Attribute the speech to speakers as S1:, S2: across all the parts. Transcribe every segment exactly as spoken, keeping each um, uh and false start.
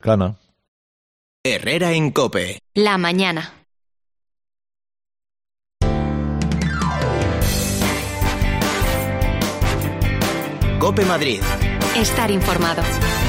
S1: Cana.
S2: Herrera en COPE.
S3: La mañana.
S2: COPE Madrid.
S3: Estar informado.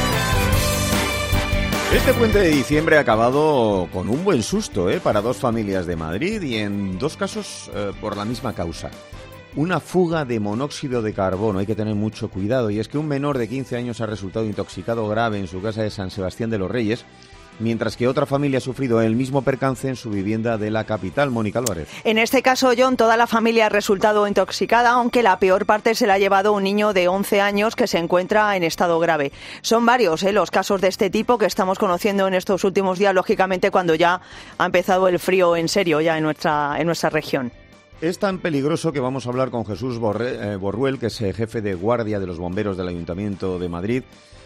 S4: Este puente de diciembre ha acabado con un buen susto ¿eh? para dos familias de Madrid y en dos casos eh, por la misma causa. Una fuga de monóxido de carbono, hay que tener mucho cuidado, y es que un menor de quince años ha resultado intoxicado grave en su casa de San Sebastián de los Reyes, mientras que otra familia ha sufrido el mismo percance en su vivienda de la capital. Mónica Álvarez.
S5: En este caso, John, toda la familia ha resultado intoxicada, aunque la peor parte se la ha llevado un niño de once años que se encuentra en estado grave. Son varios ¿eh? los casos de este tipo que estamos conociendo en estos últimos días, lógicamente cuando ya ha empezado el frío en serio ya en nuestra, en nuestra región.
S4: Es tan peligroso que vamos a hablar con Jesús Borre, eh, Borruel, que es eh, jefe de guardia de los bomberos del Ayuntamiento de Madrid.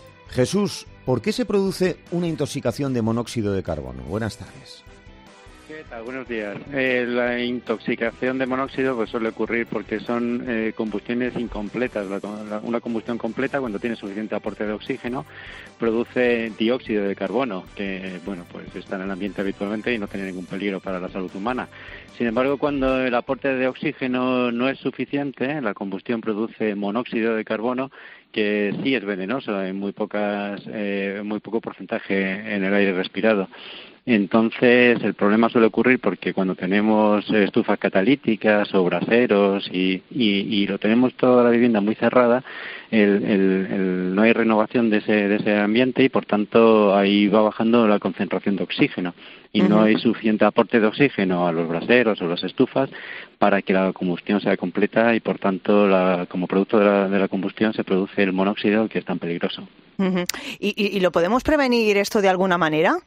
S4: Jesús, ¿por qué se produce una intoxicación de monóxido de carbono? Buenas tardes.
S6: ¿Qué tal? Buenos días. Eh, la intoxicación de monóxido pues suele ocurrir porque son eh, combustiones incompletas. La, la, una combustión completa, cuando tiene suficiente aporte de oxígeno, produce dióxido de carbono, que bueno pues está en el ambiente habitualmente y no tiene ningún peligro para la salud humana. Sin embargo, cuando el aporte de oxígeno no es suficiente, la combustión produce monóxido de carbono, que sí es venenoso en muy pocas, eh, muy poco porcentaje en el aire respirado. Entonces, el problema suele ocurrir porque cuando tenemos estufas catalíticas o braseros y, y, y lo tenemos toda la vivienda muy cerrada, el, el, el, no hay renovación de ese, de ese ambiente y, por tanto, ahí va bajando la concentración de oxígeno. Y uh-huh. no hay suficiente aporte de oxígeno a los braseros o las estufas para que la combustión sea completa y, por tanto, la, como producto de la, de la combustión se produce el monóxido, que es tan peligroso.
S5: Uh-huh. ¿Y, y, ¿Y lo podemos prevenir esto de alguna manera?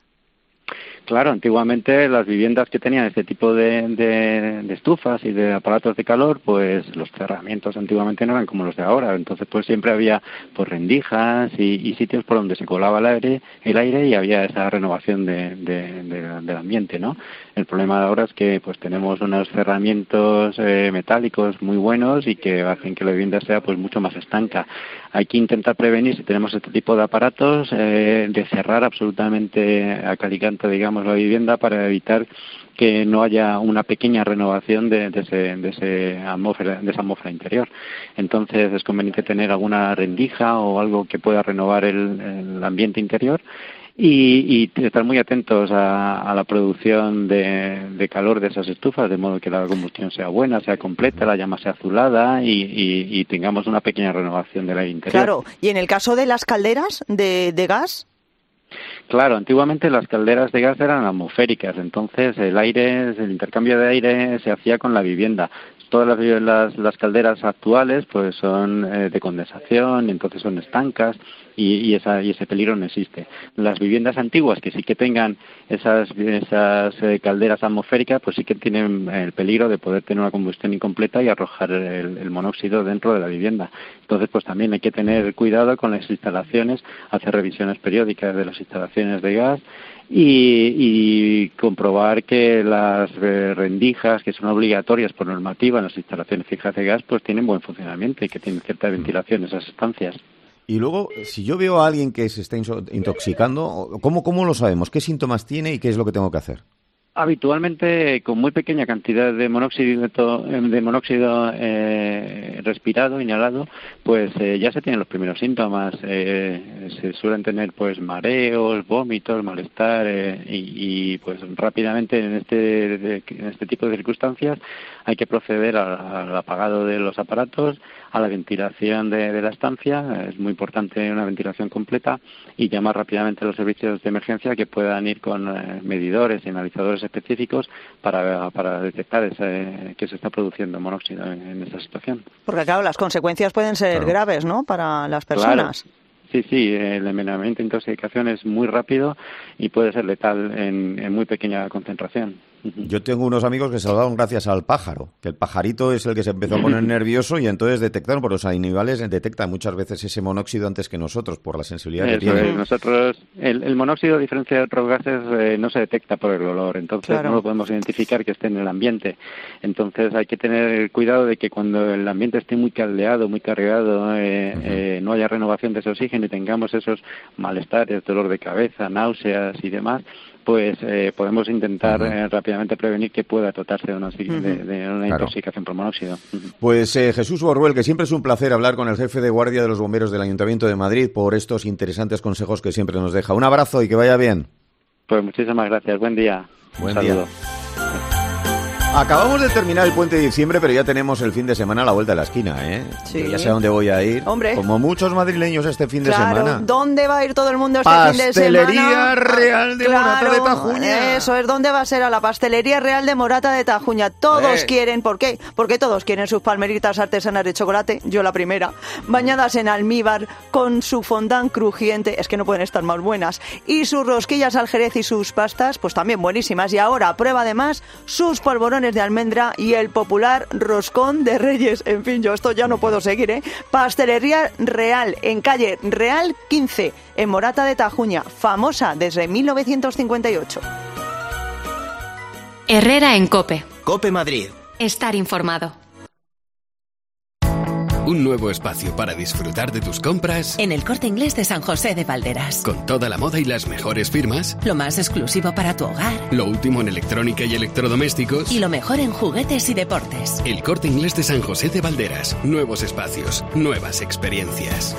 S6: Claro, antiguamente las viviendas que tenían este tipo de, de, de estufas y de aparatos de calor, pues los cerramientos antiguamente no eran como los de ahora. Entonces, pues siempre había pues rendijas y, y sitios por donde se colaba el aire, el aire y había esa renovación de, de, de, del ambiente, ¿no? El problema de ahora es que pues tenemos unos cerramientos eh, metálicos muy buenos y que hacen que la vivienda sea pues mucho más estanca. Hay que intentar prevenir, si tenemos este tipo de aparatos, eh, de cerrar absolutamente a cal y canto, digamos, la vivienda para evitar que no haya una pequeña renovación de, de, ese, de, ese atmósfera, de esa atmósfera interior. Entonces es conveniente tener alguna rendija o algo que pueda renovar el, el ambiente interior y, y estar muy atentos a, a la producción de, de calor de esas estufas, de modo que la combustión sea buena, sea completa, la llama sea azulada y, y, y tengamos una pequeña renovación del aire interior.
S5: Claro, y en el caso de las calderas de, de gas...
S6: Claro, antiguamente las calderas de gas eran atmosféricas, entonces el aire, el intercambio de aire se hacía con la vivienda. Todas las, las, las calderas actuales pues son eh, de condensación, entonces son estancas y, y, esa, y ese peligro no existe. Las viviendas antiguas que sí que tengan esas, esas eh, calderas atmosféricas pues sí que tienen el peligro de poder tener una combustión incompleta y arrojar el, el monóxido dentro de la vivienda. Entonces pues también hay que tener cuidado con las instalaciones, hacer revisiones periódicas de las instalaciones de gas y, y comprobar que las eh, rendijas, que son obligatorias por normativa en las instalaciones fijas de gas, pues tienen buen funcionamiento y que tienen cierta ventilación esas estancias.
S4: Y luego, si yo veo a alguien que se está intoxicando, ¿cómo, cómo lo sabemos? ¿Qué síntomas tiene y qué es lo que tengo que hacer?
S6: Habitualmente, con muy pequeña cantidad de monóxido de monóxido eh, respirado, inhalado, pues eh, ya se tienen los primeros síntomas. Eh, se suelen tener pues mareos, vómitos, malestar eh, y, y pues rápidamente en este de, en este tipo de circunstancias hay que proceder a, al apagado de los aparatos, a la ventilación de, de la estancia. Es muy importante una ventilación completa y llamar rápidamente a los servicios de emergencia que puedan ir con eh, medidores y analizadores específicos para, para detectar ese, que se está produciendo monóxido en, en esta situación.
S5: Porque claro, las consecuencias pueden ser claro. graves, ¿no?, para las personas.
S6: Claro. Sí, sí, el envenenamiento e intoxicación es muy rápido y puede ser letal en, en muy pequeña concentración.
S4: Yo tengo unos amigos que se lo daban gracias al pájaro, que el pajarito es el que se empezó a poner nervioso y entonces detectaron, por los animales detectan muchas veces ese monóxido antes que nosotros por la sensibilidad que
S6: Eso
S4: tienen.
S6: es, nosotros, el, el monóxido, a diferencia de otros gases, eh, no se detecta por el olor, entonces
S5: Claro.
S6: no lo podemos identificar que esté en el ambiente. Entonces hay que tener cuidado de que cuando el ambiente esté muy caldeado, muy cargado, eh, uh-huh. eh, no haya renovación de ese oxígeno y tengamos esos malestares, dolor de cabeza, náuseas y demás, pues eh, podemos intentar uh-huh. eh, rápidamente prevenir que pueda tratarse de una, uh-huh. de, de una claro. intoxicación por monóxido. Uh-huh.
S4: Pues eh, Jesús Borruel, que siempre es un placer hablar con el jefe de guardia de los bomberos del Ayuntamiento de Madrid por estos interesantes consejos que siempre nos deja. Un abrazo y que vaya bien.
S6: Pues muchísimas gracias. Buen día.
S4: Buen
S6: un
S4: día.
S6: saludo.
S4: Acabamos de terminar el puente de diciembre, pero ya tenemos el fin de semana a la vuelta de la esquina, ¿eh?
S5: Sí.
S4: Yo ya sé a dónde voy a ir.
S5: Hombre.
S4: Como muchos madrileños este fin de
S5: claro,
S4: semana.
S5: ¿dónde va a ir todo el mundo este fin de semana?
S4: Pastelería Real de
S5: claro,
S4: Morata de Tajuña.
S5: Eso es, ¿dónde va a ser? A la Pastelería Real de Morata de Tajuña. Todos
S4: eh.
S5: quieren, ¿por qué? Porque todos quieren sus palmeritas artesanas de chocolate, yo la primera, bañadas en almíbar, con su fondant crujiente, es que no pueden estar más buenas, y sus rosquillas al jerez y sus pastas, pues también buenísimas. Y ahora prueba además sus polvorones de almendra y el popular roscón de Reyes. En fin, yo esto ya no puedo seguir, ¿eh? Pastelería Real, en calle Real quince, en Morata de Tajuña, famosa desde mil novecientos cincuenta y ocho.
S3: Herrera en COPE.
S2: COPE Madrid.
S3: Estar informado.
S1: Un nuevo espacio para disfrutar de tus compras
S7: en el Corte Inglés de San José de Valderas.
S1: Con toda la moda y las mejores firmas.
S7: Lo más exclusivo para tu hogar.
S1: Lo último en electrónica y electrodomésticos.
S7: Y lo mejor en juguetes y deportes.
S1: El Corte Inglés de San José de Valderas. Nuevos espacios, nuevas experiencias.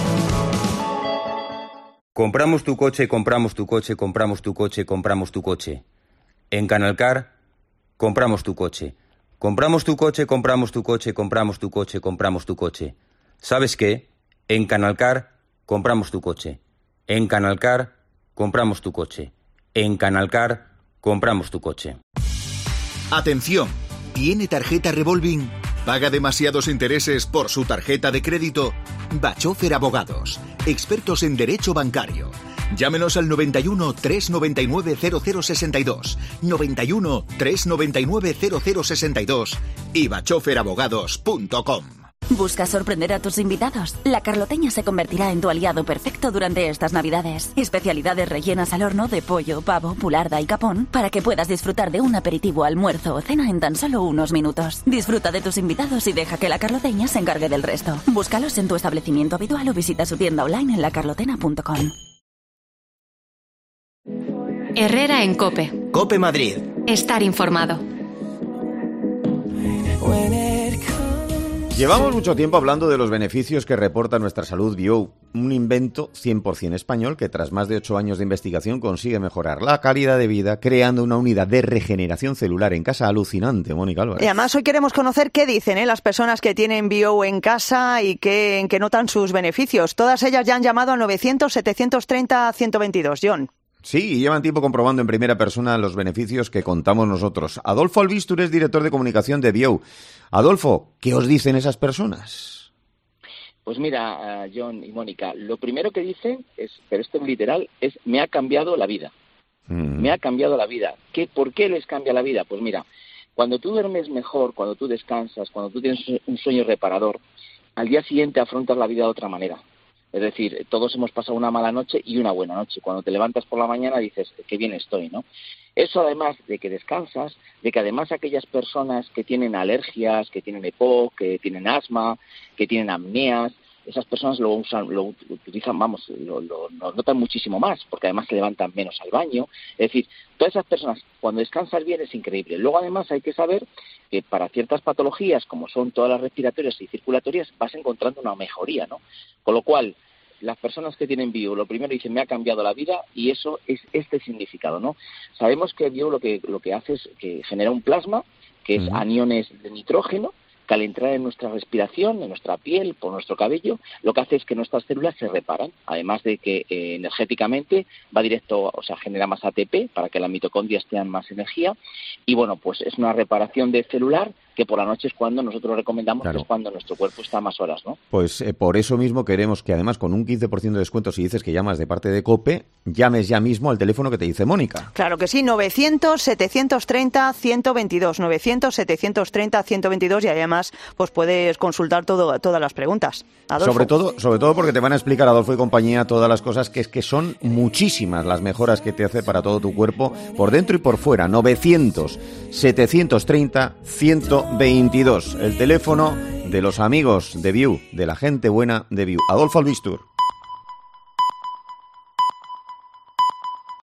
S8: Compramos tu coche, compramos tu coche, compramos tu coche, compramos tu coche. En Canalcar, compramos tu coche. Compramos tu coche, compramos tu coche, compramos tu coche, compramos tu coche. ¿Sabes qué? En Canalcar, compramos tu coche. En Canalcar, compramos tu coche. En Canalcar, compramos tu coche.
S9: Atención, ¿tiene tarjeta revolving? ¿Paga demasiados intereses por su tarjeta de crédito? Bachofer Abogados, expertos en derecho bancario. Llámenos al noventa y uno, trescientos noventa y nueve, cero cero sesenta y dos, noventa y uno, trescientos noventa y nueve, cero cero sesenta y dos y bachofer abogados punto com.
S10: ¿Buscas sorprender a tus invitados? La Carloteña se convertirá en tu aliado perfecto durante estas Navidades. Especialidades rellenas al horno de pollo, pavo, pularda y capón para que puedas disfrutar de un aperitivo, almuerzo o cena en tan solo unos minutos. Disfruta de tus invitados y deja que la Carloteña se encargue del resto. Búscalos en tu establecimiento habitual o visita su tienda online en la carlotena punto com.
S3: Herrera en COPE.
S2: COPE Madrid.
S3: Estar informado.
S4: Llevamos mucho tiempo hablando de los beneficios que reporta nuestra salud Bio, un invento cien por ciento español que tras más de ocho años de investigación consigue mejorar la calidad de vida creando una unidad de regeneración celular en casa alucinante, Mónica Álvarez.
S5: Y además hoy queremos conocer qué dicen ¿eh? las personas que tienen Bio en casa y que, en que notan sus beneficios. Todas ellas ya han llamado al novecientos, setecientos treinta, ciento veintidós. John.
S4: Sí, y llevan tiempo comprobando en primera persona los beneficios que contamos nosotros. Adolfo Albistur es director de comunicación de Bio. Adolfo, ¿qué os dicen esas personas?
S11: Pues mira, uh, John y Mónica, lo primero que dicen, es, pero esto es literal, es me ha cambiado la vida. Mm. Me ha cambiado la vida. ¿Qué, ¿Por qué les cambia la vida? Pues mira, cuando tú duermes mejor, cuando tú descansas, cuando tú tienes un sueño reparador, al día siguiente afrontas la vida de otra manera. Es decir, todos hemos pasado una mala noche y una buena noche. Cuando te levantas por la mañana dices, qué bien estoy, ¿no? Eso además de que descansas, de que además aquellas personas que tienen alergias, que tienen EPOC, que tienen asma, que tienen apneas, esas personas lo usan, lo utilizan, vamos, lo, lo, lo notan muchísimo más, porque además se levantan menos al baño. Es decir, todas esas personas, cuando descansas bien es increíble. Luego además hay que saber que para ciertas patologías, como son todas las respiratorias y circulatorias, vas encontrando una mejoría, ¿no? Con lo cual, las personas que tienen Bio, lo primero dicen, me ha cambiado la vida, y eso es este significado, ¿no? Sabemos que Bio lo que, lo que hace es que genera un plasma, que es uh-huh. aniones de nitrógeno, que al entrar en nuestra respiración, en nuestra piel, por nuestro cabello, lo que hace es que nuestras células se reparan, además de que eh, energéticamente va directo, o sea, genera más A T P para que las mitocondrias tengan más energía, y bueno, pues es una reparación de celular que por la noche es cuando nosotros recomendamos, claro, que es cuando nuestro cuerpo está más horas, ¿no?
S4: Pues eh, por eso mismo queremos que además con un quince por ciento de descuento, si dices que llamas de parte de COPE, llames ya mismo al teléfono que te dice Mónica.
S5: Claro que sí, novecientos, setecientos treinta, ciento veintidós, novecientos, setecientos treinta, ciento veintidós y además pues puedes consultar todo, todas las preguntas. Adolfo.
S4: Sobre todo, sobre todo porque te van a explicar, Adolfo y compañía, todas las cosas que es que son muchísimas las mejoras que te hace para todo tu cuerpo, por dentro y por fuera. novecientos, setecientos treinta, ciento veintidós. El teléfono de los amigos de View, de la gente buena de View. Adolfo Albistur.